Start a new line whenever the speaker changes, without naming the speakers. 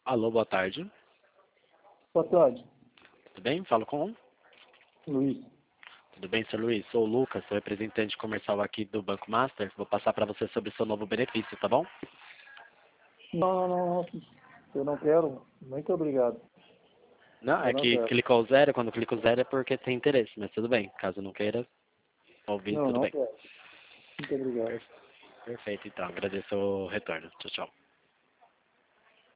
Alô, boa tarde.
Boa tarde,
Tudo bem? Falo com...
Luiz.
Tudo bem, Sr. Luiz? Sou o Lucas, sou representante comercial aqui do Banco Master. Vou passar para você sobre o seu novo benefício, tá bom?
Não, eu não quero. Muito obrigado.
Não,
Eu
é
não
que
quero.
clicou zero. Quando clicou zero é porque tem interesse, mas tudo bem. Caso não queira ouvir,
Não,
tudo
não
bem.
quero. Muito obrigado.
Perfeito, então. Agradeço o retorno. Tchau, tchau.